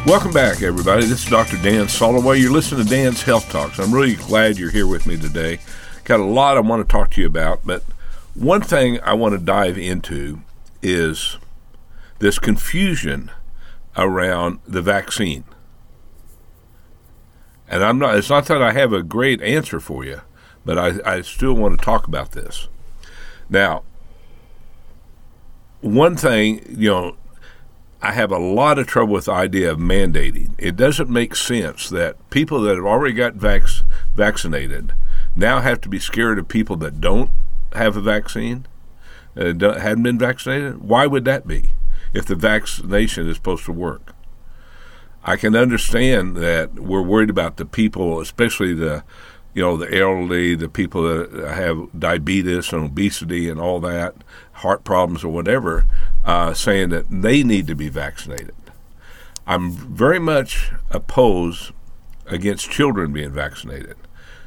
Welcome back, everybody. This is Dr. Dan Soloway. You're listening to Dan's Health Talks. I'm really glad you're here with me today. Got a lot I want to talk to you about, but one thing I want to dive into is this confusion around the vaccine. And it's not that I have a great answer for you, but I still want to talk about this. Now, one thing, I have a lot of trouble with the idea of mandating. It doesn't make sense that people that have already got vaccinated now have to be scared of people that don't have a vaccine, hadn't been vaccinated. Why would that be if the vaccination is supposed to work? I can understand that we're worried about the people, especially the elderly, the people that have diabetes and obesity and all that, heart problems or whatever, saying that they need to be vaccinated. I'm very much opposed against children being vaccinated.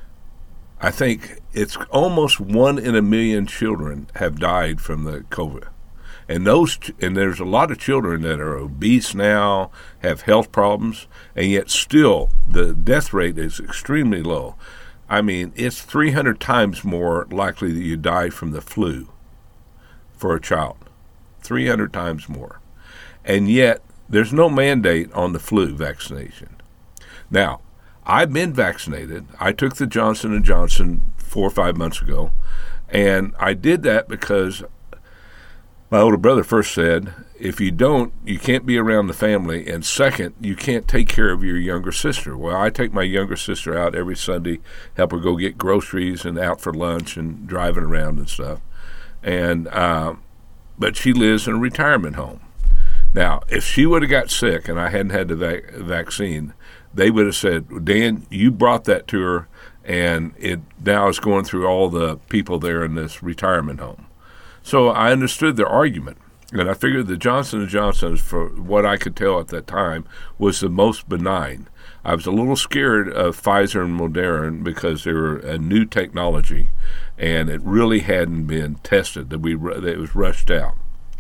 I think it's almost 1 in a million children have died from the COVID. And there's a lot of children that are obese now, have health problems, and yet still the death rate is extremely low. I mean, it's 300 times more likely that you die from the flu for a child. 300 times more. And yet, there's no mandate on the flu vaccination. Now, I've been vaccinated. I took the Johnson & Johnson 4 or 5 months ago, and I did that because my older brother first said, if you don't, you can't be around the family, and second, you can't take care of your younger sister. Well, I take my younger sister out every Sunday, help her go get groceries and out for lunch and driving around and stuff. And but she lives in a retirement home. Now, if she would have got sick and I hadn't had the vaccine, they would have said, Dan, you brought that to her, and it now is going through all the people there in this retirement home. So I understood their argument, and I figured the Johnson & Johnson, for what I could tell at that time, was the most benign. I was a little scared of Pfizer and Moderna because they were a new technology, and it really hadn't been tested, that it was rushed out.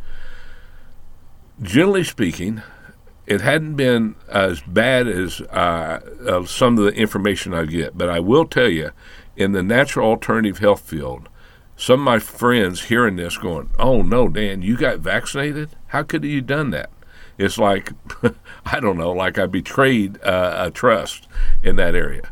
Generally speaking, it hadn't been as bad as some of the information I get, but I will tell you, in the natural alternative health field, some of my friends hearing this going, oh, no, Dan, you got vaccinated? How could you have done that? It's like, I don't know, like I betrayed a trust in that area.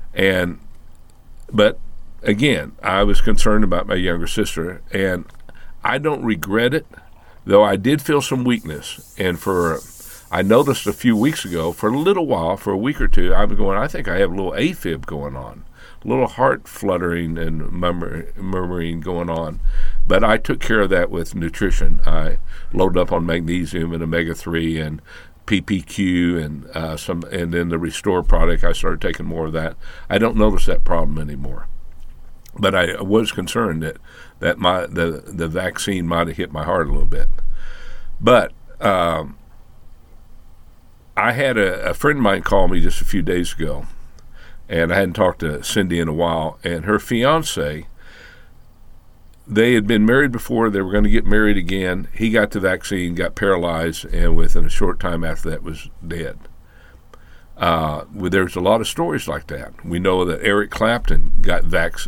But again, I was concerned about my younger sister, and I don't regret it, though I did feel some weakness. And I noticed a few weeks ago, for a little while, for a week or two, I was going, I think I have a little AFib going on. A little heart fluttering and murmuring going on. But I took care of that with nutrition. I loaded up on magnesium and omega-3 and PPQ and then the Restore product. I started taking more of that. I don't notice that problem anymore. But I was concerned that the vaccine might have hit my heart a little bit. But I had a friend of mine call me just a few days ago, and I hadn't talked to Cindy in a while, and her fiance, they had been married before, they were going to get married again. He got the vaccine, got paralyzed, and within a short time after that was dead. There's a lot of stories like that. We know that Eric Clapton got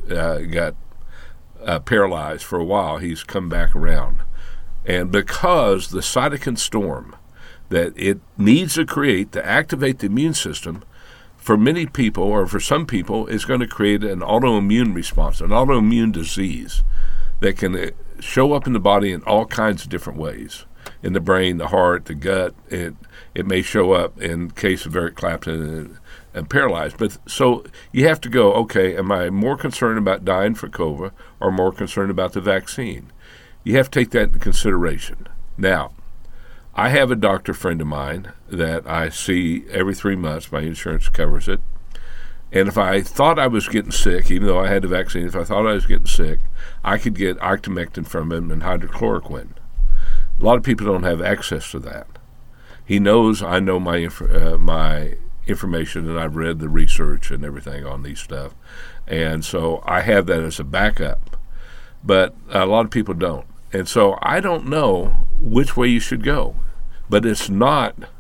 paralyzed for a while. He's come back around. And because the cytokine storm that it needs to create to activate the immune system, for many people, or for some people, is going to create an autoimmune response, an autoimmune disease that can show up in the body in all kinds of different ways. In the brain, the heart, the gut, it may show up in case of Eric Clapton and paralyzed. But so you have to go, okay, am I more concerned about dying for COVID or more concerned about the vaccine? You have to take that into consideration. Now, I have a doctor friend of mine that I see every 3 months. My insurance covers it. And if I thought I was getting sick, even though I had the vaccine, if I thought I was getting sick, I could get ivermectin from him and hydrochloroquine. A lot of people don't have access to that. He knows I know my information, and I've read the research and everything on these stuff. And so I have that as a backup. But a lot of people don't. And so I don't know which way you should go. But it's not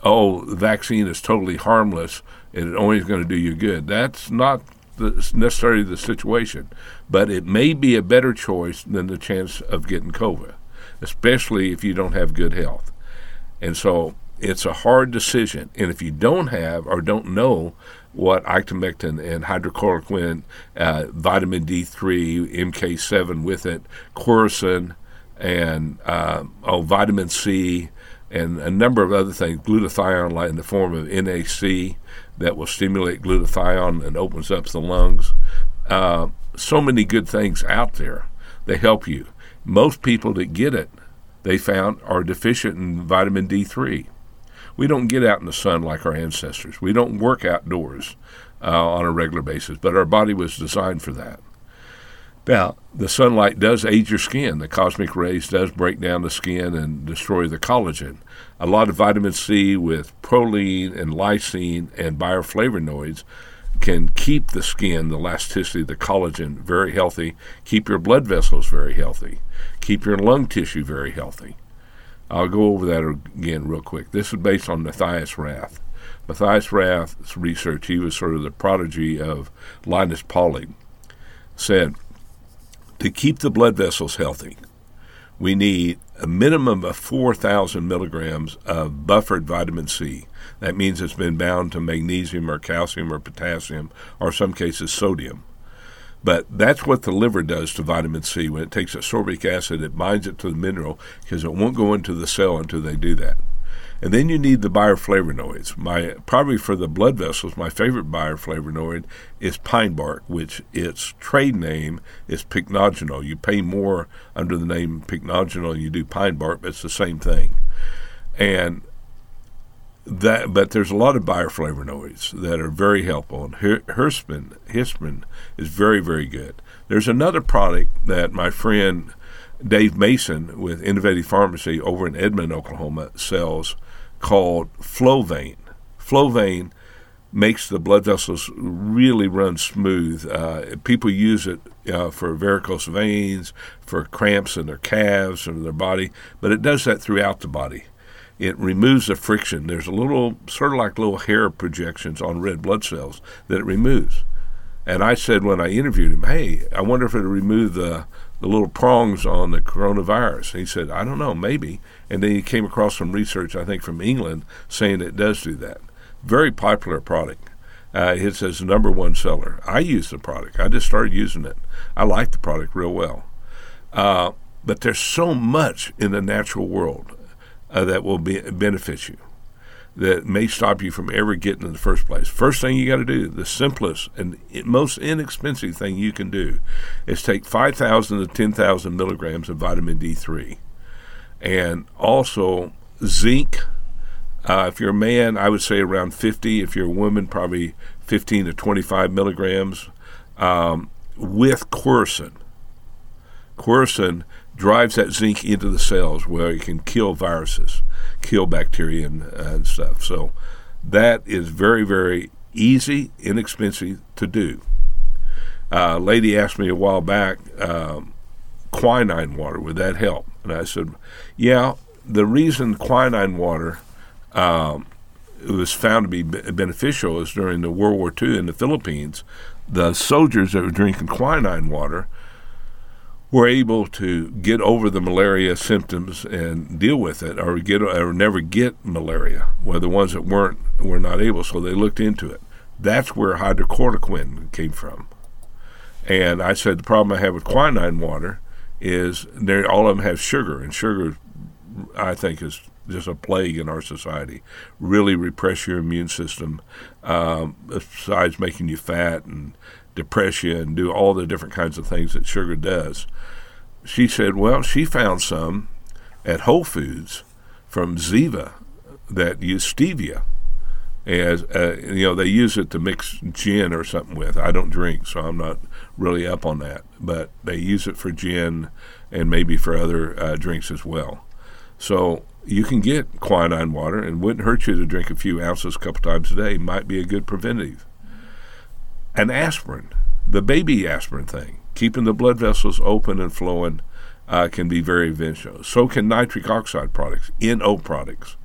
oh, the vaccine is totally harmless and it only is going to do you good. That's not necessarily the situation, but it may be a better choice than the chance of getting COVID, especially if you don't have good health. And so it's a hard decision. And if you don't have or don't know what ivermectin and hydrochloroquine, vitamin D3, MK7 with it, quercetin, and vitamin C, and a number of other things, glutathione like in the form of NAC that will stimulate glutathione and opens up the lungs. So many good things out there. They help you. Most people that get it, they found, are deficient in vitamin D3. We don't get out in the sun like our ancestors. We don't work outdoors on a regular basis, but our body was designed for that. Now, the sunlight does age your skin. The cosmic rays does break down the skin and destroy the collagen. A lot of vitamin C with proline and lysine and bioflavonoids can keep the skin, the elasticity, the collagen very healthy, keep your blood vessels very healthy, keep your lung tissue very healthy. I'll go over that again real quick. This is based on Matthias Rath. Matthias Rath's research, he was sort of the prodigy of Linus Pauling, said, to keep the blood vessels healthy, we need a minimum of 4,000 milligrams of buffered vitamin C. That means it's been bound to magnesium or calcium or potassium, or in some cases sodium. But that's what the liver does to vitamin C. When it takes ascorbic acid, it binds it to the mineral because it won't go into the cell until they do that. And then you need the bioflavonoids. Probably for the blood vessels, my favorite bioflavonoid is pine bark, which its trade name is pycnogenol. You pay more under the name pycnogenol than you do pine bark, but it's the same thing. But there's a lot of bioflavonoids that are very helpful, and histamine is very, very good. There's another product that my friend Dave Mason with Innovative Pharmacy over in Edmond, Oklahoma, sells called Flowvein. Flowvein makes the blood vessels really run smooth. People use it for varicose veins, for cramps in their calves or their body, but it does that throughout the body. It removes the friction. There's a little, sort of like little hair projections on red blood cells that it removes. And I said when I interviewed him, hey, I wonder if it'll remove the little prongs on the coronavirus. He said, I don't know, maybe. And then he came across some research, I think, from England saying it does do that. Very popular product. It's his number one seller. I use the product. I just started using it. I like the product real well. But there's so much in the natural world that will benefit you, that may stop you from ever getting in the first place. First thing you got to do, the simplest and most inexpensive thing you can do, is take 5,000 to 10,000 milligrams of vitamin D3. And also zinc. If you're a man, I would say around 50. If you're a woman, probably 15 to 25 milligrams with quercetin. Quercetin drives that zinc into the cells where it can kill viruses, kill bacteria and stuff. So that is very, very easy, inexpensive to do. A lady asked me a while back, quinine water, would that help? And I said, yeah, the reason quinine water was found to be beneficial is during the World War II in the Philippines, the soldiers that were drinking quinine water were able to get over the malaria symptoms and deal with it, or never get malaria. Well, the ones that were not able, so they looked into it. That's where hydrochloroquine came from. And I said the problem I have with quinine water is all of them have sugar, and sugar, I think, is just a plague in our society. Really repress your immune system, besides making you fat and depress you and do all the different kinds of things that sugar does. She said, well, she found some at Whole Foods from Ziva that use stevia. As they use it to mix gin or something with. I don't drink, so I'm not really up on that. But they use it for gin and maybe for other drinks as well. So you can get quinine water, and it wouldn't hurt you to drink a few ounces a couple times a day. Might be a good preventive. And aspirin, the baby aspirin thing, keeping the blood vessels open and flowing, can be very beneficial. So can nitric oxide products, NO products.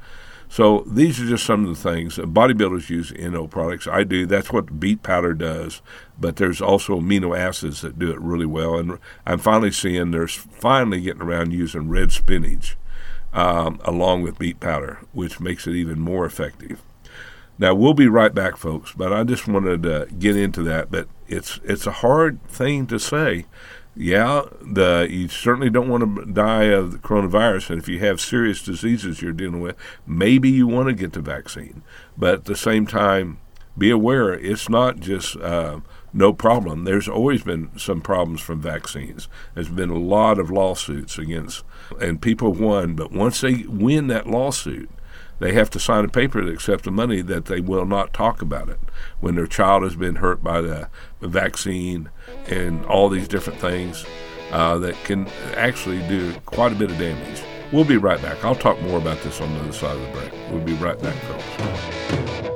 So these are just some of the things. Bodybuilders use NO products. I do. That's what beet powder does. But there's also amino acids that do it really well. And I'm finally seeing there's finally getting around using red spinach along with beet powder, which makes it even more effective. Now, we'll be right back, folks, but I just wanted to get into that. But it's a hard thing to say. Yeah, you certainly don't want to die of the coronavirus, and if you have serious diseases you're dealing with, maybe you want to get the vaccine. But at the same time, be aware it's not just no problem. There's always been some problems from vaccines. There's been a lot of lawsuits against, and people won, but once they win that lawsuit, they have to sign a paper to accept the money that they will not talk about it when their child has been hurt by the vaccine and all these different things that can actually do quite a bit of damage. We'll be right back. I'll talk more about this on the other side of the break. We'll be right back, folks.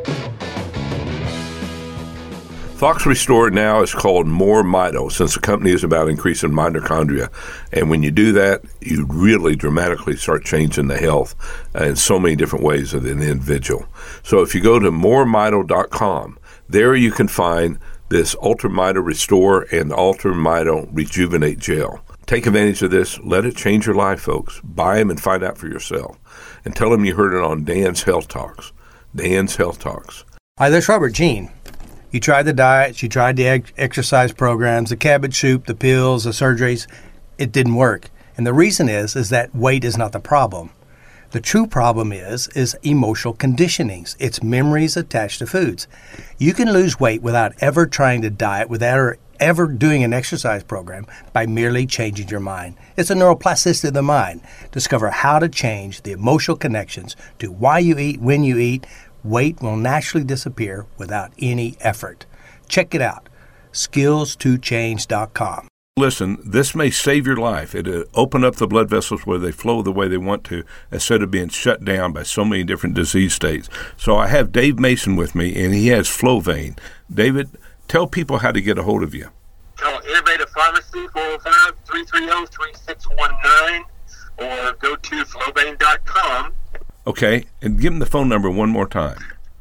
Fox Restore now is called More Mito, since the company is about increasing mitochondria. And when you do that, you really dramatically start changing the health in so many different ways of an individual. So if you go to moremito.com, there you can find this Ultra Mito Restore and Ultra Mito Rejuvenate Gel. Take advantage of this. Let it change your life, folks. Buy them and find out for yourself. And tell them you heard it on Dan's Health Talks. Dan's Health Talks. Hi, this is Robert. Gene. You tried the diets, you tried the exercise programs, the cabbage soup, the pills, the surgeries. It didn't work. And the reason is that weight is not the problem. The true problem is emotional conditionings. It's memories attached to foods. You can lose weight without ever trying to diet, without ever doing an exercise program, by merely changing your mind. It's a neuroplasticity of the mind. Discover how to change the emotional connections to why you eat, when you eat. Weight will naturally disappear without any effort. Check it out, skills2change.com. Listen, this may save your life. It'll open up the blood vessels where they flow the way they want to, instead of being shut down by so many different disease states. So I have Dave Mason with me, and he has FlowVein. David, tell people how to get a hold of you. Call Innovative Pharmacy, 405-330-3619, or go to flowvein.com. Okay, and give them the phone number one more time.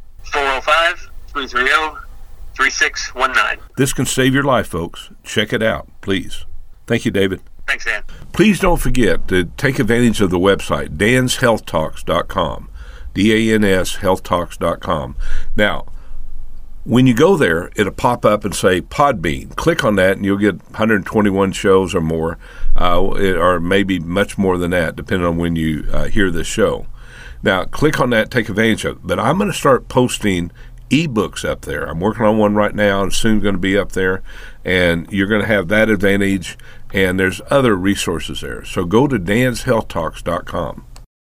405-330-3619. This can save your life, folks. Check it out, please. Thank you, David. Thanks, Dan. Please don't forget to take advantage of the website, danshealthtalks.com, DANS healthtalks.com. Now, when you go there, it'll pop up and say Podbean. Click on that, and you'll get 121 shows or more, or maybe much more than that, depending on when you hear this show. Now, click on that, take advantage of it. But I'm going to start posting ebooks up there. I'm working on one right now, and soon going to be up there. And you're going to have that advantage, and there's other resources there. So go to danshealthtalks.com.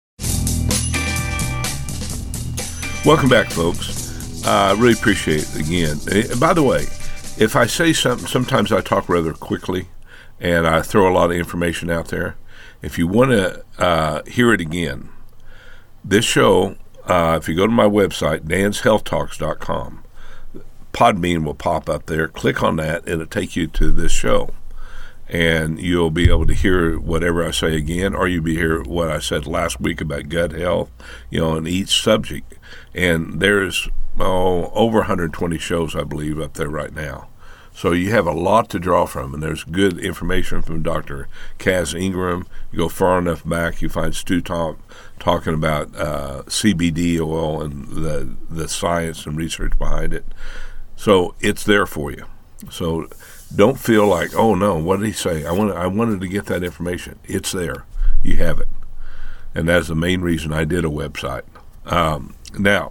Welcome back, folks. I really appreciate it again. By the way, if I say something, sometimes I talk rather quickly, and I throw a lot of information out there. If you want to hear it again, this show, if you go to my website, danshealthtalks.com, Podbean will pop up there. Click on that, and it'll take you to this show. And you'll be able to hear whatever I say again, or you'll be hear what I said last week about gut health, on each subject. And there's over 120 shows, I believe, up there right now. So you have a lot to draw from, and there's good information from Dr. Kaz Ingram. You go far enough back, you find Stu talking about CBD oil and the science and research behind it. So it's there for you. So don't feel like, oh no, what did he say? I wanted to get that information. It's there. You have it. And that's the main reason I did a website. Now,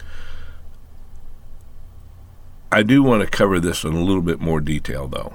I do want to cover this in a little bit more detail, though.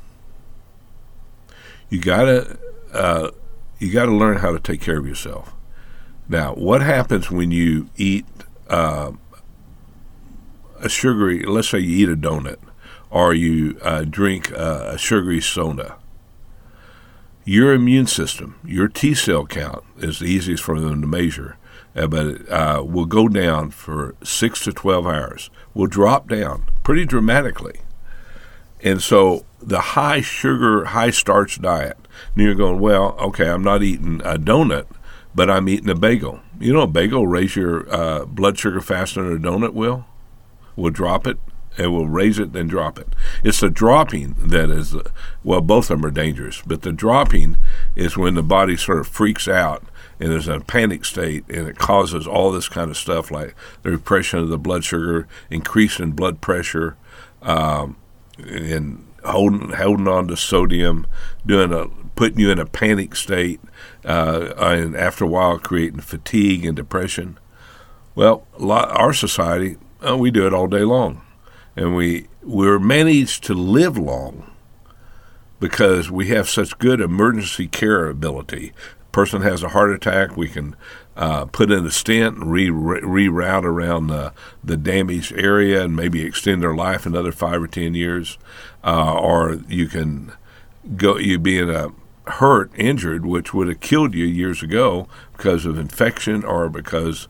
You gotta learn how to take care of yourself. Now, what happens when you eat a sugary? Let's say you eat a donut, or you drink a sugary soda. Your immune system, your T cell count, is the easiest for them to measure, but it will go down for 6 to 12 hours. Will drop down pretty dramatically. And so the high sugar, high starch diet, and you're going, well, okay, I'm not eating a donut, but I'm eating a bagel. a bagel will raise your blood sugar faster than a donut will? Will drop it. It will raise it and drop it. It's the dropping that is, both of them are dangerous, but the dropping is when the body sort of freaks out and is in a panic state, and it causes all this kind of stuff like the repression of the blood sugar, increase in blood pressure, and holding on to sodium, putting you in a panic state, and after a while creating fatigue and depression. Well, our society, we do it all day long. And we're managed to live long because we have such good emergency care ability. Person has a heart attack, we can put in a stent and reroute around the damaged area and maybe extend their life another 5 or 10 years. Or you can you'd be in a injured, which would have killed you years ago because of infection or because,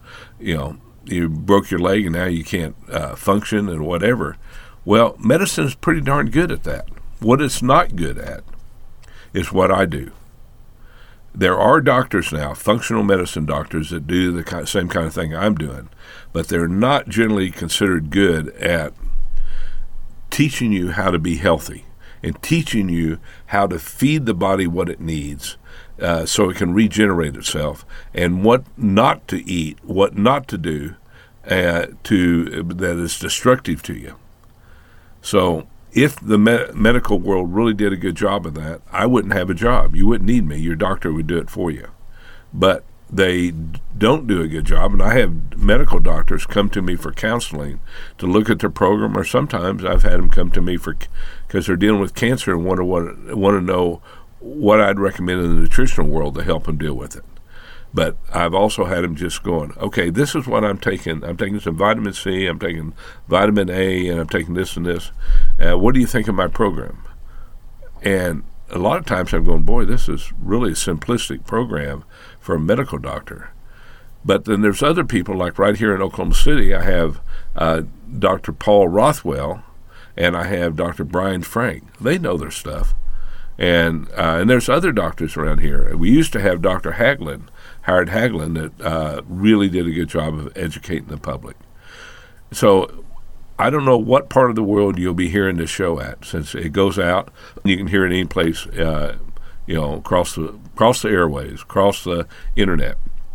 you broke your leg and now you can't function and whatever. Well, medicine is pretty darn good at that. What it's not good at is what I do. There are doctors now, functional medicine doctors, that do the same kind of thing I'm doing, but they're not generally considered good at teaching you how to be healthy and teaching you how to feed the body what it needs so it can regenerate itself, and what not to eat, what not to do that is destructive to you. So if the medical world really did a good job of that, I wouldn't have a job. You wouldn't need me. Your doctor would do it for you. But they don't do a good job, and I have medical doctors come to me for counseling to look at their program, or sometimes I've had them come to me because they're dealing with cancer and want to know what I'd recommend in the nutritional world to help them deal with it. But I've also had them just going, okay, this is what I'm taking. I'm taking some vitamin C, I'm taking vitamin A, and I'm taking this and this. What do you think of my program? And a lot of times I'm going, boy, this is really a simplistic program for a medical doctor. But then there's other people, like right here in Oklahoma City, I have Dr. Paul Rothwell, and I have Dr. Brian Frank. They know their stuff. And there's other doctors around here. We used to have Dr. Howard Hagelin, that really did a good job of educating the public. So I don't know what part of the world you'll be hearing this show at, since it goes out. You can hear it any place, across the airways, across the internet.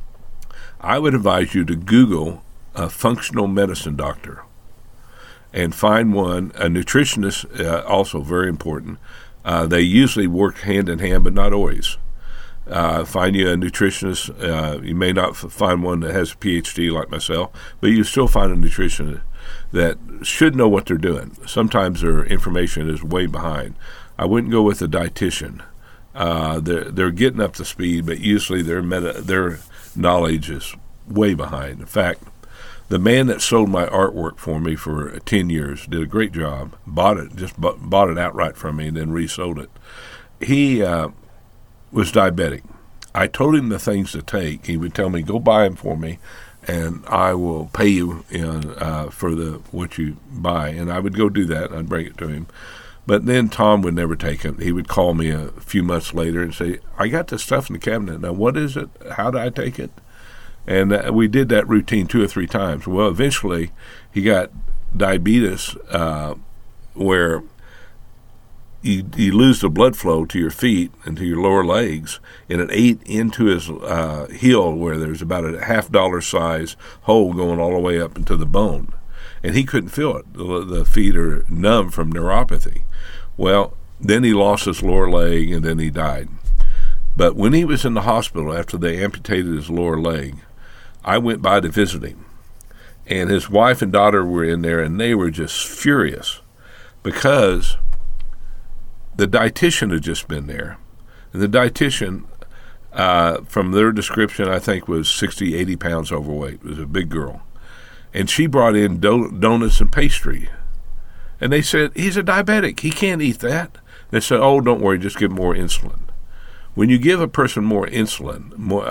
I would advise you to Google a functional medicine doctor and find one. A nutritionist, also very important. They usually work hand in hand, but not always. Find you a nutritionist. You may not find one that has a PhD like myself, but you still find a nutritionist that should know what they're doing. Sometimes their information is way behind. I wouldn't go with a dietitian. They're getting up to speed, but usually their knowledge is way behind. In fact, the man that sold my artwork for me for 10 years did a great job. Bought it outright from me and then resold it. He was diabetic. I told him the things to take. He would tell me, go buy them for me, and I will pay you for what you buy. And I would go do that, and I'd bring it to him. But then Tom would never take it. He would call me a few months later and say, I got this stuff in the cabinet. Now, what is it? How do I take it? And we did that routine 2 or 3 times. Well, eventually he got diabetes where you lose the blood flow to your feet and to your lower legs, and it ate into his heel where there's about a $50 size hole going all the way up into the bone. And he couldn't feel it. The feet are numb from neuropathy. Well, then he lost his lower leg, and then he died. But when he was in the hospital after they amputated his lower leg, I went by to visit him. And his wife and daughter were in there, and they were just furious because the dietitian had just been there. And the dietitian, from their description, I think was 60, 80 pounds overweight. It was a big girl. And she brought in donuts and pastry. And they said, he's a diabetic. He can't eat that. They said, oh, don't worry, just give him more insulin. When you give a person more insulin,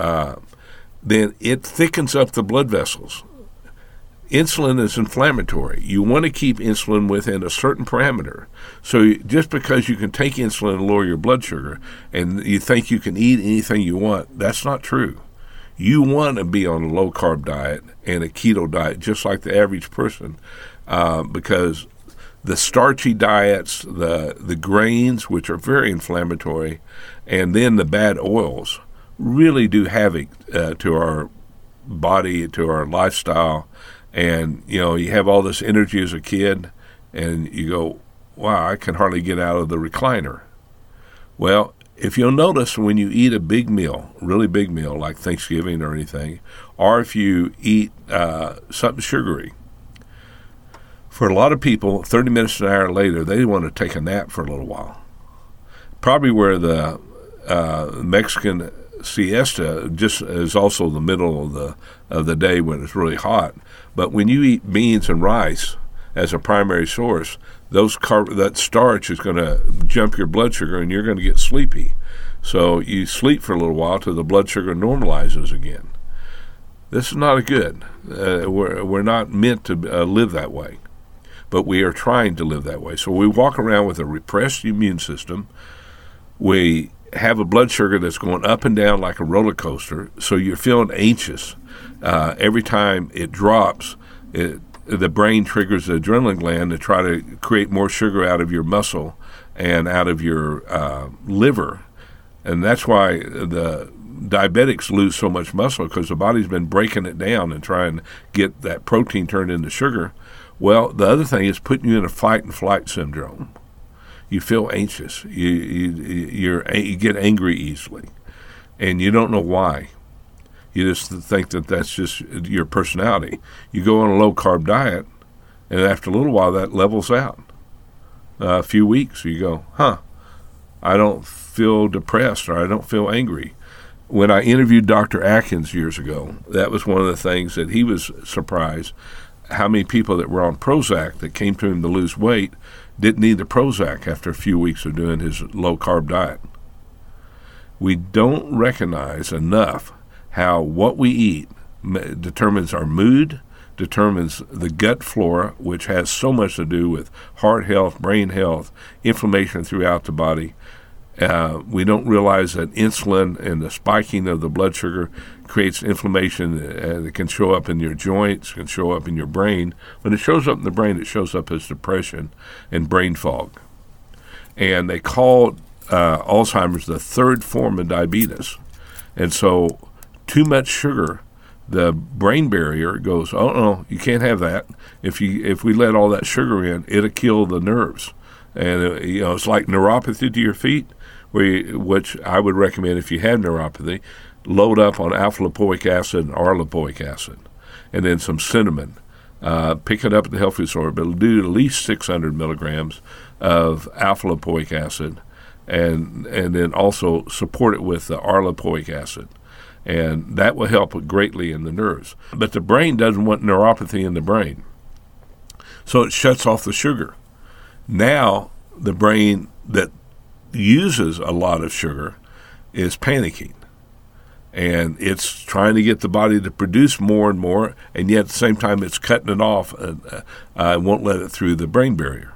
then it thickens up the blood vessels. Insulin is inflammatory. You want to keep insulin within a certain parameter. So just because you can take insulin and lower your blood sugar and you think you can eat anything you want, that's not true. You want to be on a low-carb diet and a keto diet just like the average person, because the starchy diets, the grains, which are very inflammatory, and then the bad oils really do havoc to our body, to our lifestyle. And, you have all this energy as a kid, and you go, wow, I can hardly get out of the recliner. Well, if you'll notice, when you eat a big meal, really big meal, like Thanksgiving or anything, or if you eat something sugary, for a lot of people, 30 minutes to an hour later, they want to take a nap for a little while. Probably where the Mexican siesta just is also the middle of the day when it's really hot. But when you eat beans and rice as a primary source, that starch is going to jump your blood sugar, and you're going to get sleepy. So you sleep for a little while till the blood sugar normalizes again. This is not good. We're not meant to live that way, but we are trying to live that way. So we walk around with a repressed immune system. We have a blood sugar that's going up and down like a roller coaster, so you're feeling anxious. Every time it drops, the brain triggers the adrenaline gland to try to create more sugar out of your muscle and out of your liver. And that's why the diabetics lose so much muscle, because the body's been breaking it down and trying to get that protein turned into sugar. Well, the other thing is putting you in a fight and flight syndrome. You feel anxious. You get angry easily, and you don't know why. You just think that that's just your personality. You go on a low-carb diet, and after a little while, that levels out. A few weeks, you go, I don't feel depressed, or I don't feel angry. When I interviewed Dr. Atkins years ago, that was one of the things that he was surprised how many people that were on Prozac that came to him to lose weight didn't need the Prozac after a few weeks of doing his low-carb diet. We don't recognize enough how what we eat determines our mood, determines the gut flora, which has so much to do with heart health, brain health, inflammation throughout the body. We don't realize that insulin and the spiking of the blood sugar creates inflammation that can show up in your joints, can show up in your brain. When it shows up in the brain, it shows up as depression and brain fog. And they call Alzheimer's the third form of diabetes. And so too much sugar, the brain barrier goes, oh, no, you can't have that. If we let all that sugar in, it'll kill the nerves. And, it's like neuropathy to your feet, which I would recommend if you have neuropathy, load up on alpha-lipoic acid and R-lipoic acid, and then some cinnamon. Pick it up at the health food store, but it'll do at least 600 milligrams of alpha-lipoic acid, and then also support it with the R-lipoic acid. And that will help greatly in the nerves. But the brain doesn't want neuropathy in the brain, so it shuts off the sugar. Now the brain that uses a lot of sugar is panicking, and it's trying to get the body to produce more and more, and yet at the same time it's cutting it off and won't let it through the brain barrier.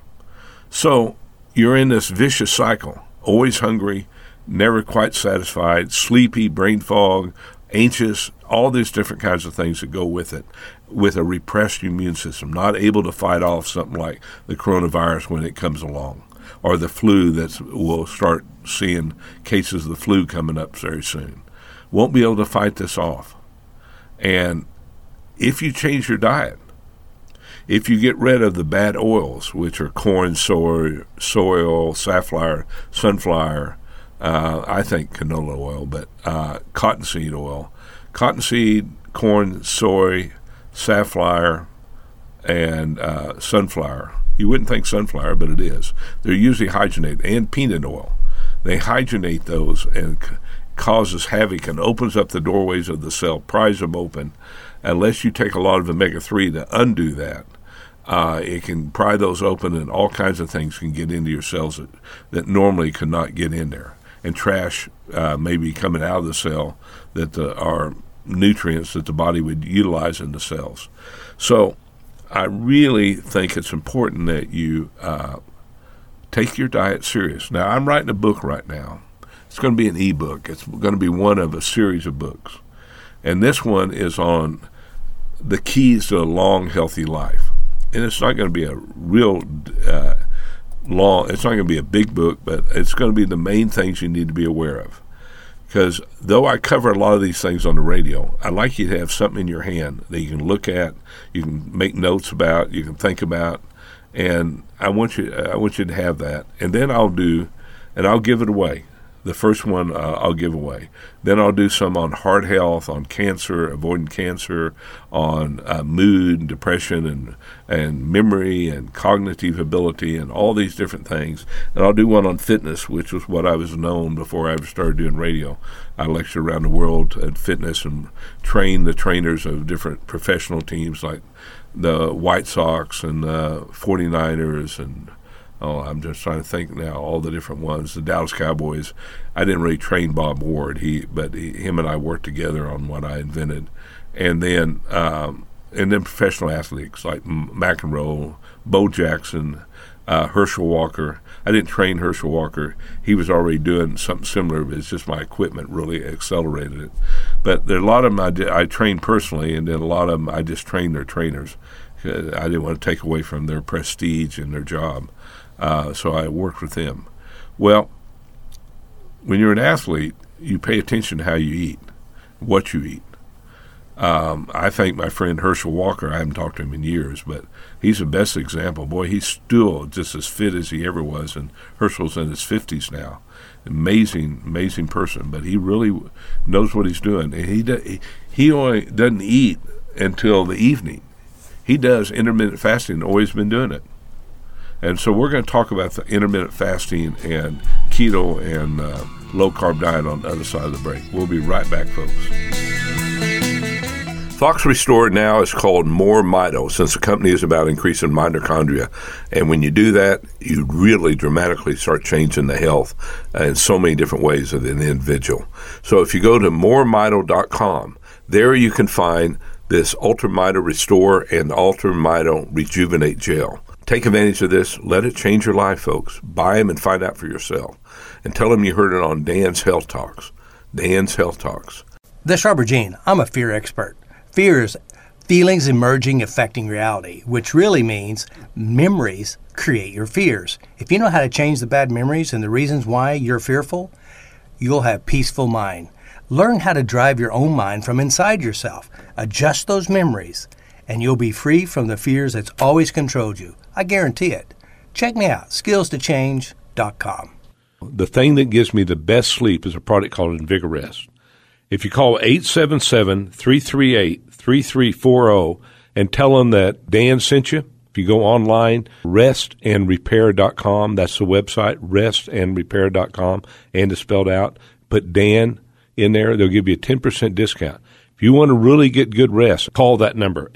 So you're in this vicious cycle, always hungry, never quite satisfied, sleepy, brain fog, anxious, all these different kinds of things that go with it, with a repressed immune system, not able to fight off something like the coronavirus when it comes along, or the flu we'll start seeing cases of the flu coming up very soon. Won't be able to fight this off. And if you change your diet, if you get rid of the bad oils, which are corn, soy oil, safflower, sunflower, I think canola oil, but cottonseed oil, cottonseed, corn, soy, safflower, and sunflower. You wouldn't think sunflower, but it is. They're usually hydrogenated, and peanut oil. They hydrogenate those and causes havoc and opens up the doorways of the cell, pries them open. Unless you take a lot of omega-3 to undo that, it can pry those open, and all kinds of things can get into your cells that normally could not get in there. And trash may be coming out of the cell that are nutrients that the body would utilize in the cells. So I really think it's important that you take your diet serious. Now, I'm writing a book right now. It's going to be an e-book. It's going to be one of a series of books. And this one is on the keys to a long, healthy life. And it's not going to be a real long, it's not going to be a big book, but it's going to be the main things you need to be aware of. Because though I cover a lot of these things on the radio, I'd like you to have something in your hand that you can look at, you can make notes about, you can think about, and I want you to have that. And then I'll give it away. The first one I'll give away. Then I'll do some on heart health, on cancer, avoiding cancer, on mood, depression, and memory, and cognitive ability, and all these different things. And I'll do one on fitness, which was what I was known before I ever started doing radio. I lecture around the world at fitness and train the trainers of different professional teams like the White Sox and 49ers and I'm just trying to think now, all the different ones. The Dallas Cowboys, I didn't really train Bob Ward, but him and I worked together on what I invented. And then professional athletes like McEnroe, Bo Jackson, Herschel Walker. I didn't train Herschel Walker. He was already doing something similar, but it's just my equipment really accelerated it. But there are a lot of them I trained personally, and then a lot of them I just trained their trainers. I didn't want to take away from their prestige and their job. So I worked with them. Well, when you're an athlete, you pay attention to how you eat, what you eat. I think my friend Herschel Walker, I haven't talked to him in years, but he's the best example. Boy, he's still just as fit as he ever was, and Herschel's in his 50s now. Amazing, amazing person, but he really knows what he's doing. And he only doesn't eat until the evening. He does intermittent fasting, always been doing it. And so we're going to talk about the intermittent fasting and keto and low-carb diet on the other side of the break. We'll be right back, folks. Fox Restore now is called More Mito, since the company is about increasing mitochondria. And when you do that, you really dramatically start changing the health in so many different ways of an individual. So if you go to moremito.com, there you can find this Ultra Mito Restore and Ultra Mito Rejuvenate Gel. Take advantage of this. Let it change your life, folks. Buy them and find out for yourself. And tell them you heard it on Dan's Health Talks. Dan's Health Talks. This is Robert Gene. I'm a fear expert. Fear is feelings emerging affecting reality, which really means memories create your fears. If you know how to change the bad memories and the reasons why you're fearful, you'll have peaceful mind. Learn how to drive your own mind from inside yourself. Adjust those memories, and you'll be free from the fears that's always controlled you. I guarantee it. Check me out, skillstochange.com. The thing that gives me the best sleep is a product called Invigorest. If you call 877-338-3340 and tell them that Dan sent you, if you go online, restandrepair.com, that's the website, restandrepair.com, and it's spelled out, put Dan in there, they'll give you a 10% discount. If you want to really get good rest, call that number,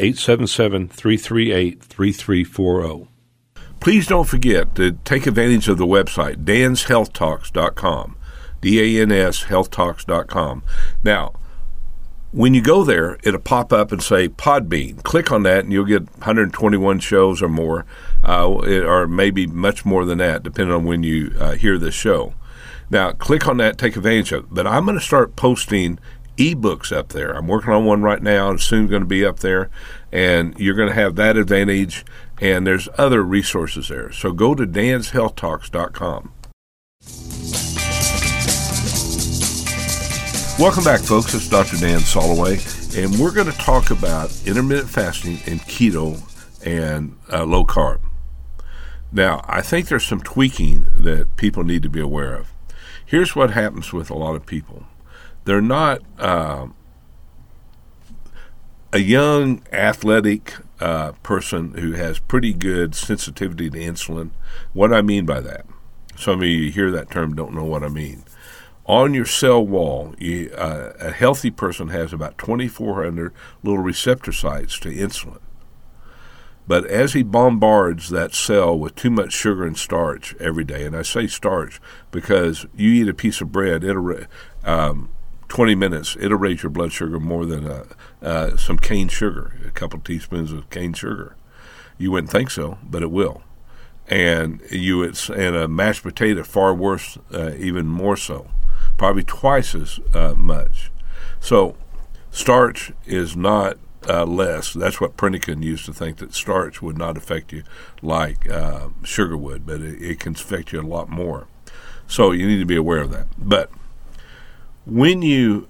877-338-3340. Please don't forget to take advantage of the website, danshealthtalks.com, D-A-N-S, healthtalks.com. Now, when you go there, it'll pop up and say Podbean. Click on that, and you'll get 121 shows or more, or maybe much more than that, depending on when you hear this show. Now, click on that, take advantage of it. But I'm going to start posting ebooks up there. I'm working on one right now, and soon going to be up there, and you're going to have that advantage, and there's other resources there. So go to danshealthtalks.com. Welcome back, folks. It's Dr. Dan Soloway, and we're going to talk about intermittent fasting and keto and low carb. Now, I think there's some tweaking that people need to be aware of. Here's what happens with a lot of people. They're not a young, athletic person who has pretty good sensitivity to insulin. What I mean by that, some of you hear that term don't know what I mean. On your cell wall, a healthy person has about 2,400 little receptor sites to insulin. But as he bombards that cell with too much sugar and starch every day, and I say starch because you eat a piece of bread, 20 minutes, it'll raise your blood sugar more than some cane sugar, a couple teaspoons of cane sugar. You wouldn't think so, but it will. And a mashed potato, far worse, even more so, probably twice as much. So Starch is not less. That's what Prentikin used to think, that starch would not affect you like sugar would, but it can affect you a lot more. So you need to be aware of that. But when you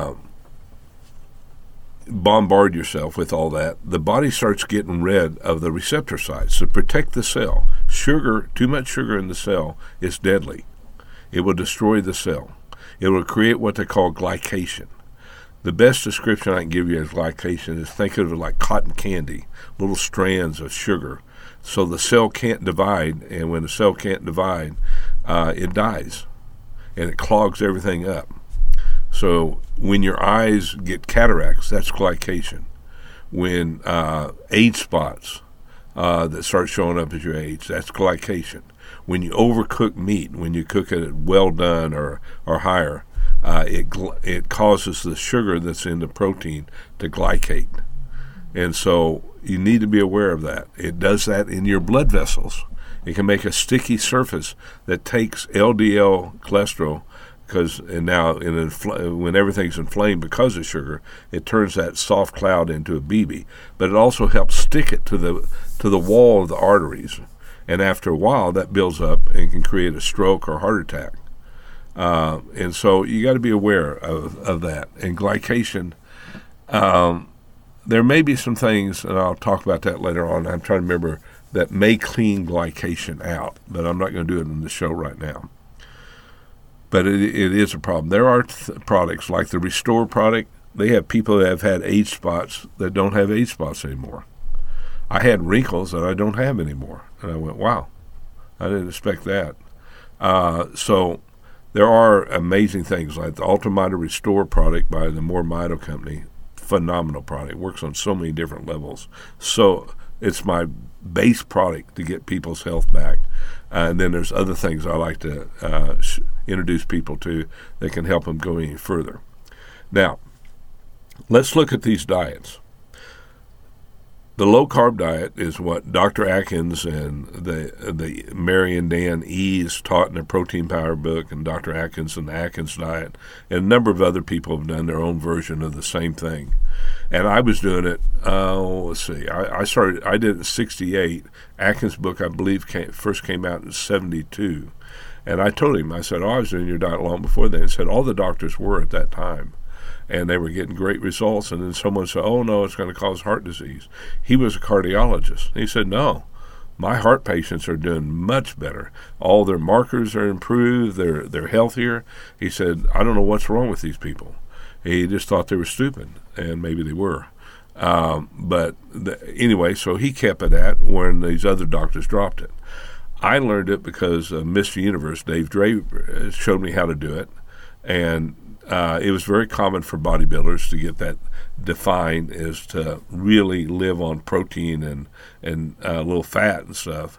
bombard yourself with all that, the body starts getting rid of the receptor sites to protect the cell. Sugar, too much sugar in the cell is deadly. It will destroy the cell. It will create what they call glycation. The best description I can give you as glycation is, think of it like cotton candy, little strands of sugar. So the cell can't divide, and when the cell can't divide, it dies, and it clogs everything up. So when your eyes get cataracts, that's glycation. When age spots that start showing up as you age, that's glycation. When you overcook meat, when you cook it well done or higher, it causes the sugar that's in the protein to glycate. And so you need to be aware of that. It does that in your blood vessels. It can make a sticky surface that takes LDL cholesterol, when everything's inflamed because of sugar, it turns that soft cloud into a BB. But it also helps stick it to the wall of the arteries. And after a while, that builds up and can create a stroke or heart attack. And so you got to be aware of that. And glycation, there may be some things, and I'll talk about that later on, I'm trying to remember, that may clean glycation out, but I'm not going to do it in the show right now. But it is a problem. There are products like the Restore product. They have people that have had age spots that don't have age spots anymore. I had wrinkles that I don't have anymore. And I went, wow, I didn't expect that. So there are amazing things like the Ultramita Restore product by the Moore Mito Company. Phenomenal product. Works on so many different levels. So it's my base product to get people's health back. And then there's other things I like to introduce people to that can help them go any further. Now, let's look at these diets. The low-carb diet is what Dr. Atkins and the Mary and Dan Ease taught in their Protein Power book, and Dr. Atkins and the Atkins diet, and a number of other people have done their own version of the same thing. And I was doing it, let's see, I did it in 68. Atkins' book, I believe, first came out in 72. And I told him, I said, I was doing your diet long before then. He said, all the doctors were at that time. And they were getting great results. And then someone said, oh, no, it's going to cause heart disease. He was a cardiologist. He said, no, my heart patients are doing much better. All their markers are improved. They're healthier. He said, I don't know what's wrong with these people. He just thought they were stupid, and maybe they were. Anyway, so he kept it at when these other doctors dropped it. I learned it because Mr. Universe, Dave Draper, showed me how to do it. And it was very common for bodybuilders to get that defined, is to really live on protein and a little fat and stuff.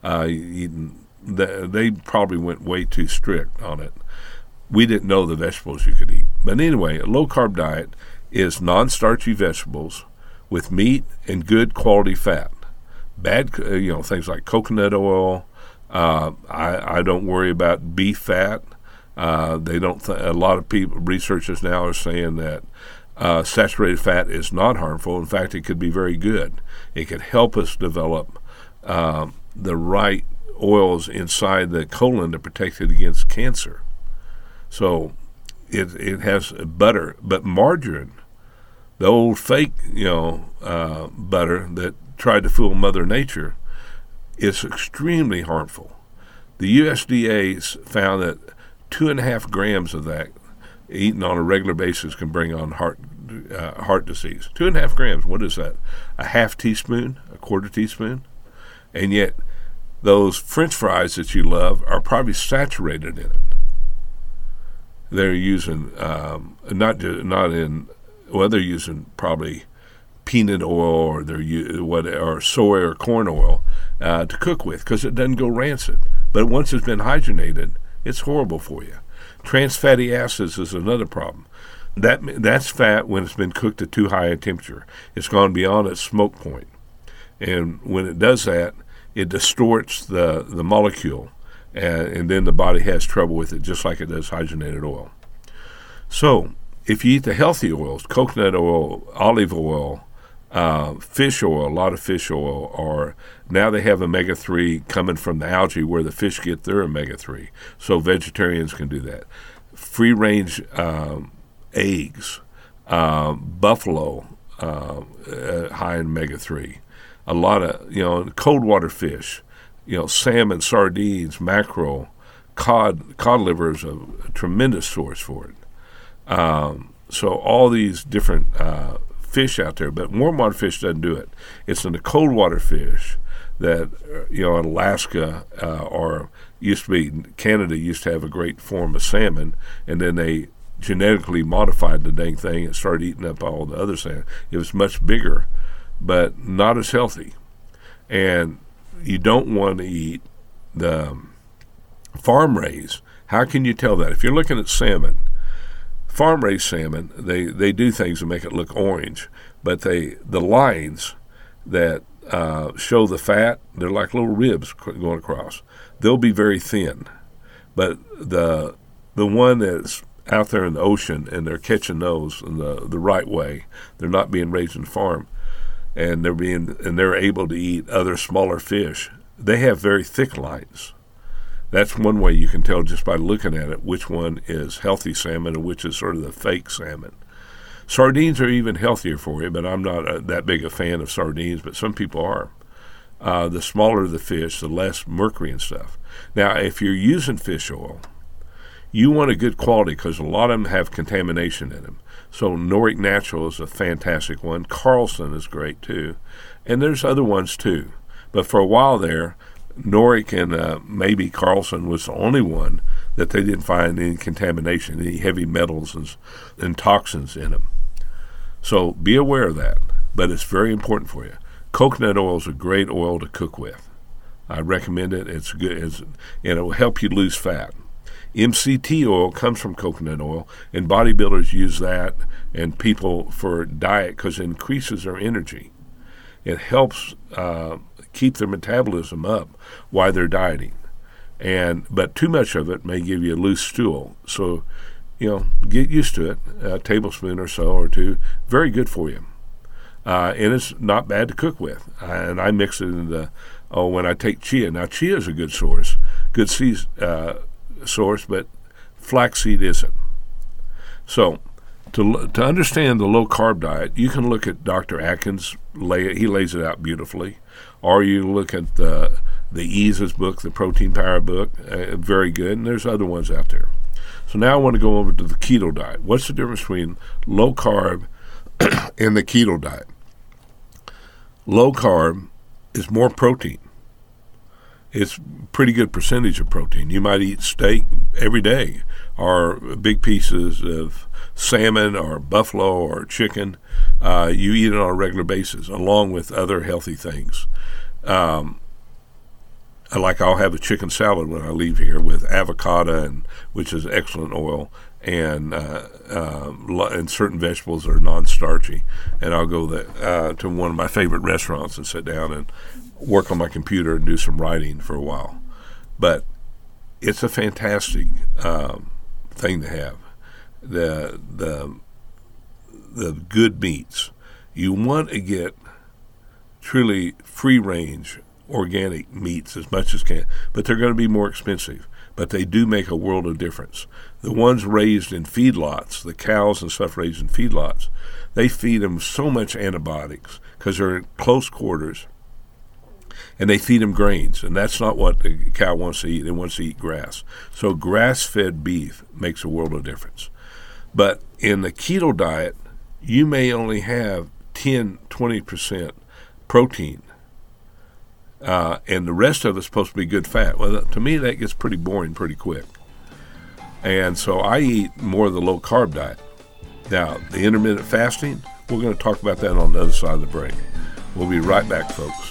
They probably went way too strict on it. We didn't know the vegetables you could eat. But anyway, a low-carb diet is non-starchy vegetables with meat and good quality fat. Bad, things like coconut oil. I don't worry about beef fat. They don't. A lot of people, researchers now are saying that saturated fat is not harmful. In fact, it could be very good. It could help us develop the right oils inside the colon to protect it against cancer. So it has butter, but margarine, the old fake butter that tried to fool Mother Nature, is extremely harmful. The USDA found that 2.5 grams of that eaten on a regular basis can bring on heart disease. 2.5 grams, what is that? A half teaspoon, a quarter teaspoon? And yet those French fries that you love are probably saturated in it. They're using they're using probably peanut oil or soy or corn oil to cook with, because it doesn't go rancid. But once it's been hydrogenated, it's horrible for you. Trans fatty acids is another problem. That's fat when it's been cooked at too high a temperature. It's gone beyond its smoke point. And when it does that, it distorts the molecule, and then the body has trouble with it, just like it does hydrogenated oil. So if you eat the healthy oils, coconut oil, olive oil, fish oil, a lot of fish oil, or now they have omega-3 coming from the algae where the fish get their omega-3. So vegetarians can do that. Free-range eggs, buffalo, high in omega-3. A lot of, cold water fish, salmon, sardines, mackerel, cod liver is a tremendous source for it. So all these different fish out there, but warm water fish doesn't do it. It's in the cold water fish that, in Alaska or used to be, Canada used to have a great form of salmon, and then they genetically modified the dang thing and started eating up all the other salmon. It was much bigger, but not as healthy. And you don't want to eat the farm raised. How can you tell that? If you're looking at salmon, farm raised salmon, they do things to make it look orange, but the lines that show the fat, they're like little ribs going across. They'll be very thin, but the one that's out there in the ocean and they're catching those in the right way, they're not being raised in the farm, and they're able to eat other smaller fish. They have very thick lines. That's one way you can tell just by looking at it which one is healthy salmon and which is sort of the fake salmon. Sardines are even healthier for you, but I'm not that big a fan of sardines, but some people are. The smaller the fish, the less mercury and stuff. Now, if you're using fish oil, you want a good quality because a lot of them have contamination in them. So Noric Natural is a fantastic one. Carlson is great too. And there's other ones too. But for a while there, Noric and maybe Carlson was the only one that they didn't find any contamination, any heavy metals and toxins in them. So be aware of that, but it's very important for you. Coconut oil is a great oil to cook with. I recommend it. It's good, and it will help you lose fat. MCT oil comes from coconut oil, and bodybuilders use that, and people for diet because it increases their energy. It helps keep their metabolism up while they're dieting. But too much of it may give you a loose stool. So, get used to it, a tablespoon or so or two. Very good for you. And it's not bad to cook with. And I mix it when I take chia. Now, chia is a good source, source, but flaxseed isn't. So, to understand the low-carb diet, you can look at Dr. Atkins. He lays it out beautifully. Or you look at the Ease's book, the Protein Power book, very good, and there's other ones out there. So now I want to go over to the keto diet. What's the difference between low-carb and the keto diet? Low-carb is more protein. It's a pretty good percentage of protein. You might eat steak every day or big pieces of salmon or buffalo or chicken. You eat it on a regular basis along with other healthy things. Like I'll have a chicken salad when I leave here with avocado, which is excellent oil, and certain vegetables are non-starchy. And I'll go to one of my favorite restaurants and sit down and work on my computer and do some writing for a while. But it's a fantastic thing to have. The good meats. You want to get truly free-range organic meats as much as can, but they're going to be more expensive. But they do make a world of difference. The ones raised in feedlots, the cows and stuff raised in feedlots, they feed them so much antibiotics because they're in close quarters, and they feed them grains, and that's not what the cow wants to eat. It wants to eat grass. So grass-fed beef makes a world of difference. But in the keto diet, you may only have 10-20% protein, and the rest of it's supposed to be good fat. Well, to me, that gets pretty boring pretty quick. And so I eat more of the low-carb diet. Now, the intermittent fasting, we're going to talk about that on the other side of the break. We'll be right back, folks.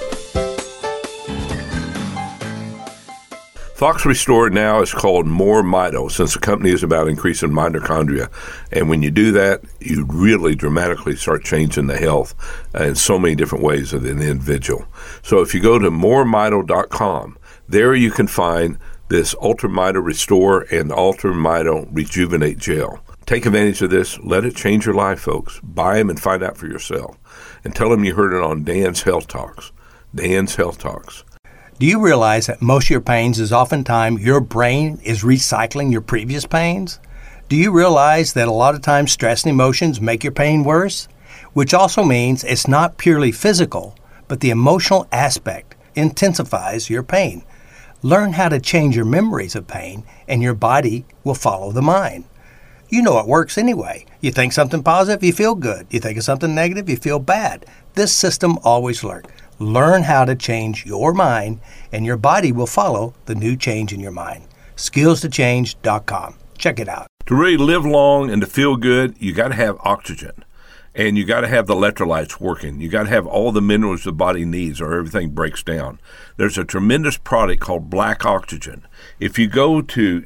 Fox Restore now is called More Mito, since the company is about increasing mitochondria. And when you do that, you really dramatically start changing the health in so many different ways of an individual. So if you go to moremito.com, there you can find this Ultra Mito Restore and Ultra Mito Rejuvenate Gel. Take advantage of this. Let it change your life, folks. Buy them and find out for yourself. And tell them you heard it on Dan's Health Talks. Dan's Health Talks. Do you realize that most of your pains is oftentimes your brain is recycling your previous pains? Do you realize that a lot of times stress and emotions make your pain worse? Which also means it's not purely physical, but the emotional aspect intensifies your pain. Learn how to change your memories of pain, and your body will follow the mind. You know it works anyway. You think something positive, you feel good. You think of something negative, you feel bad. This system always works. Learn how to change your mind, and your body will follow the new change in your mind. SkillsToChange.com. Check it out. To really live long and to feel good, you got to have oxygen. And you got to have the electrolytes working. You got to have all the minerals the body needs or everything breaks down. There's a tremendous product called Black Oxygen. If you go to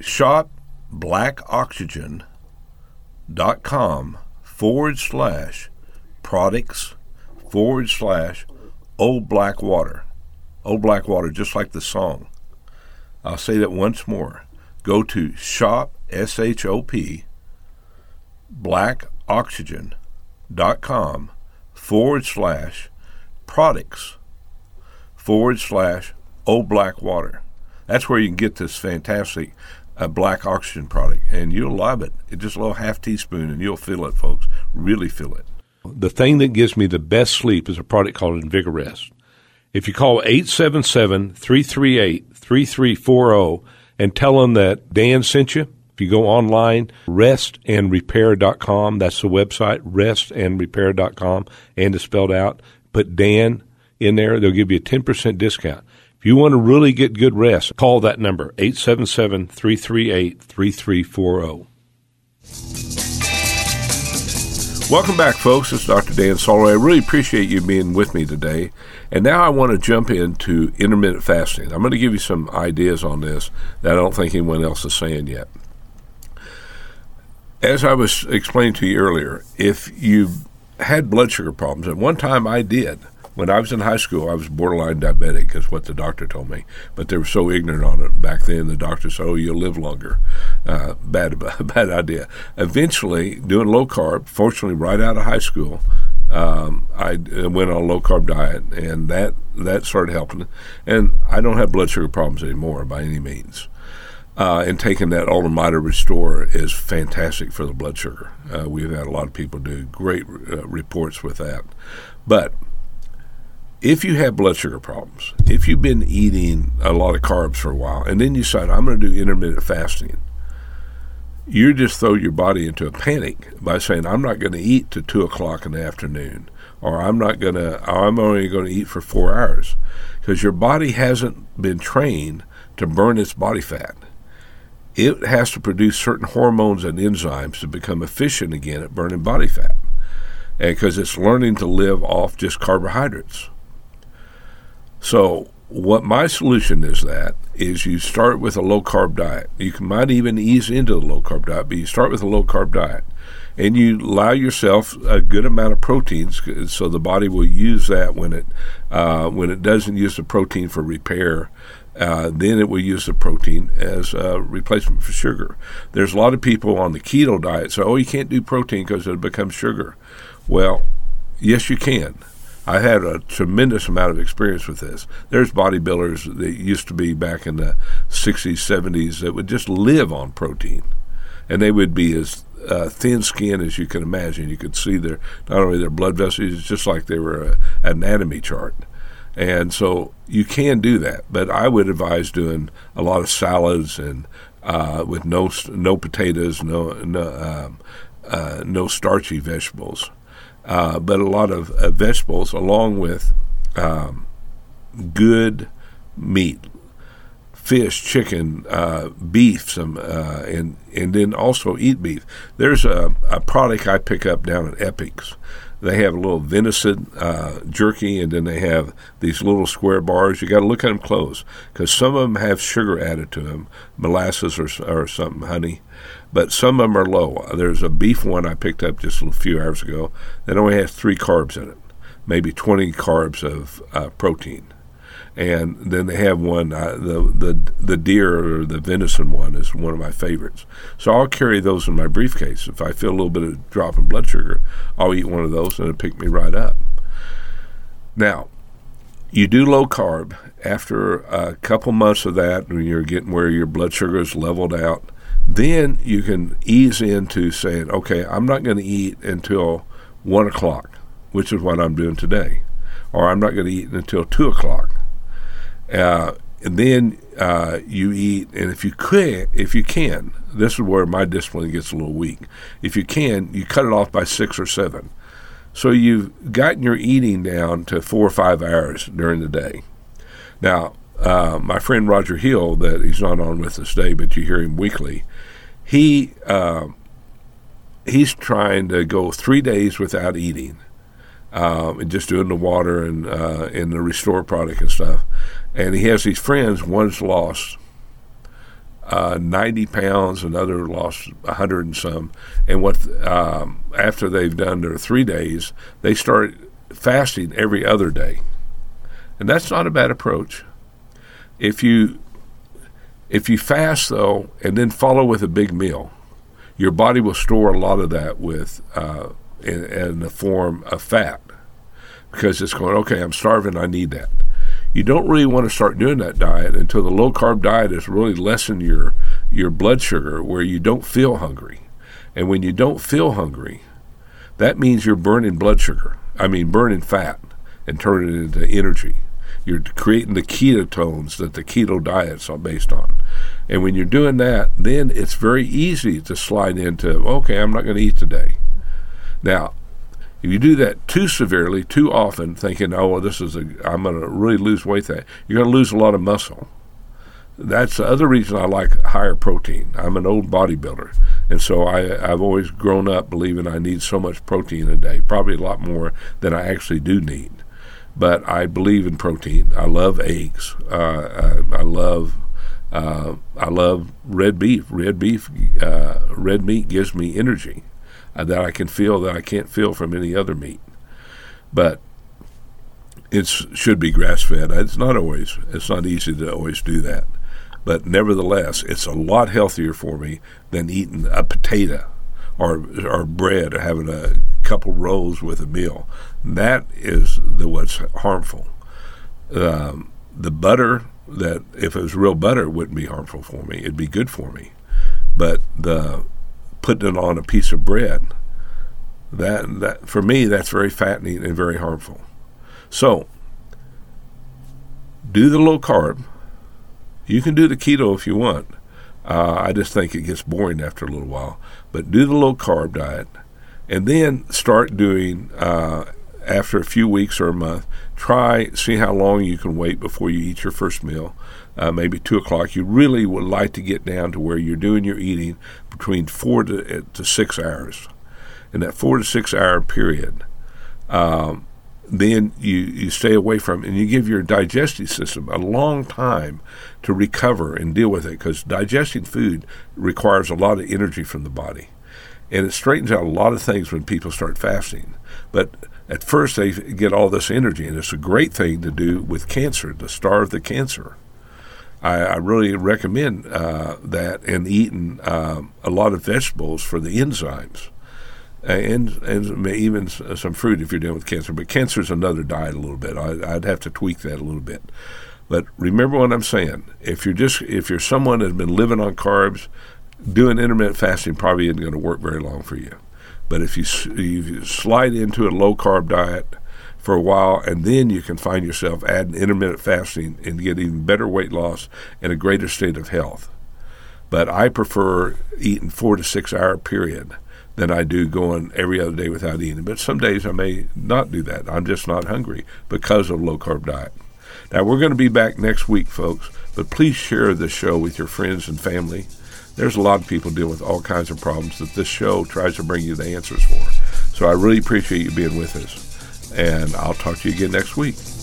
shopblackoxygen.com/products/Old Black Water. Old Black Water, just like the song. I'll say that once more. Go to shop, S-H-O-P, blackoxygen.com/products/Old Black Water. That's where you can get this fantastic Black Oxygen product, and you'll love it. It's just a little half teaspoon, and you'll feel it, folks. Really feel it. The thing that gives me the best sleep is a product called InvigoRest. If you call 877-338-3340 and tell them that Dan sent you, if you go online, restandrepair.com, that's the website, restandrepair.com, and it's spelled out, put Dan in there, they'll give you a 10% discount. If you want to really get good rest, call that number, 877-338-3340. Welcome back, folks. It's Dr. Dan Soloway. I really appreciate you being with me today. And now I want to jump into intermittent fasting. I'm going to give you some ideas on this that I don't think anyone else is saying yet. As I was explaining to you earlier, if you had blood sugar problems, at one time I did. When I was in high school, I was borderline diabetic, is what the doctor told me. But they were so ignorant on it back then. The doctor said, "Oh, you'll live longer." Bad idea. Eventually, doing low carb, fortunately, right out of high school, I went on a low carb diet, and that started helping. And I don't have blood sugar problems anymore by any means. And taking that Ultimata Restore is fantastic for the blood sugar. We've had a lot of people do great reports with that. But if you have blood sugar problems, if you've been eating a lot of carbs for a while, and then you decide, I'm going to do intermittent fasting, you just throw your body into a panic by saying, I'm not going to eat till 2 o'clock in the afternoon, or I'm only going to eat for 4 hours, because your body hasn't been trained to burn its body fat. It has to produce certain hormones and enzymes to become efficient again at burning body fat, because it's learning to live off just carbohydrates. So what my solution is you start with a low-carb diet. You might even ease into the low-carb diet, but you start with a low-carb diet. And you allow yourself a good amount of proteins, so the body will use that when it doesn't use the protein for repair. Then it will use the protein as a replacement for sugar. There's a lot of people on the keto diet say, you can't do protein because it'll become sugar. Well, yes, you can. I had a tremendous amount of experience with this. There's bodybuilders that used to be back in the 60s, 70s that would just live on protein. And they would be as thin-skinned as you can imagine. You could see not only their blood vessels, it's just like they were an anatomy chart. And so you can do that. But I would advise doing a lot of salads and with no potatoes, no starchy vegetables. But a lot of vegetables along with good meat, fish, chicken, beef, and then also eat beef. There's a product I pick up down at Epic's. They have a little venison jerky, and then they have these little square bars. You got to look at them close, because some of them have sugar added to them, molasses or something, honey. But some of them are low. There's a beef one I picked up just a few hours ago that only has 3 carbs in it, maybe 20 carbs of protein. And then they have one, the deer or the venison one is one of my favorites. So I'll carry those in my briefcase. If I feel a little bit of drop in blood sugar, I'll eat one of those and it'll pick me right up. Now, you do low carb. After a couple months of that, when you're getting where your blood sugar is leveled out, then you can ease into saying, okay, I'm not going to eat until 1 o'clock, which is what I'm doing today. Or I'm not going to eat until 2 o'clock. And then you eat, and if you can, this is where my discipline gets a little weak. If you can, you cut it off by 6 or 7. So you've gotten your eating down to 4 or 5 hours during the day. Now, my friend Roger Hill, that he's not on with us today, but you hear him weekly, he's trying to go 3 days without eating, and just doing the water and the Restore product and stuff. And he has these friends, one's lost 90 pounds, another lost 100 and some. And after they've done their 3 days, they start fasting every other day. And that's not a bad approach. If you fast, though, and then follow with a big meal, your body will store a lot of that with in the form of fat, because it's going, okay, I'm starving, I need that. You don't really want to start doing that diet until the low-carb diet has really lessened your blood sugar where you don't feel hungry. And when you don't feel hungry, that means you're burning burning fat and turning it into energy. You're creating the ketones that the keto diet's based on. And when you're doing that, then it's very easy to slide into, okay, I'm not going to eat today. Now, if you do that too severely, too often, thinking, oh, well, I'm going to really lose weight, you're going to lose a lot of muscle. That's the other reason I like higher protein. I'm an old bodybuilder, and so I've always grown up believing I need so much protein a day, probably a lot more than I actually do need. But I believe in protein. I love eggs. I love red beef. Red meat gives me energy that I can feel that I can't feel from any other meat. But it should be grass-fed. It's not easy to always do that. But nevertheless, it's a lot healthier for me than eating a potato or bread or having a couple rolls with a meal. That is what's harmful. The butter, that if it was real butter, it wouldn't be harmful for me. It'd be good for me. But putting it on a piece of bread, that for me, that's very fattening and very harmful. So, do the low carb. You can do the keto if you want. I just think it gets boring after a little while. But do the low carb diet, and then start doing, after a few weeks or a month, see how long you can wait before you eat your first meal. Maybe 2 o'clock. You really would like to get down to where you're doing your eating between 4 to 6 hours. In that 4 to 6 hour period, then you stay away from it, and you give your digestive system a long time to recover and deal with it, because digesting food requires a lot of energy from the body. And it straightens out a lot of things when people start fasting. But at first they get all this energy, and it's a great thing to do with cancer, to starve the cancer. I really recommend that, and eating a lot of vegetables for the enzymes. And even some fruit if you're dealing with cancer. But cancer is another diet a little bit. I'd have to tweak that a little bit. But remember what I'm saying. If you're someone that's been living on carbs, doing intermittent fasting probably isn't going to work very long for you. But if you slide into a low-carb diet for a while, and then you can find yourself adding intermittent fasting and get even better weight loss and a greater state of health. But I prefer eating 4 to 6 hour period than I do going every other day without eating. But some days I may not do that. I'm just not hungry because of low-carb diet. Now, we're going to be back next week, folks, but please share this show with your friends and family. There's a lot of people dealing with all kinds of problems that this show tries to bring you the answers for. So I really appreciate you being with us, and I'll talk to you again next week.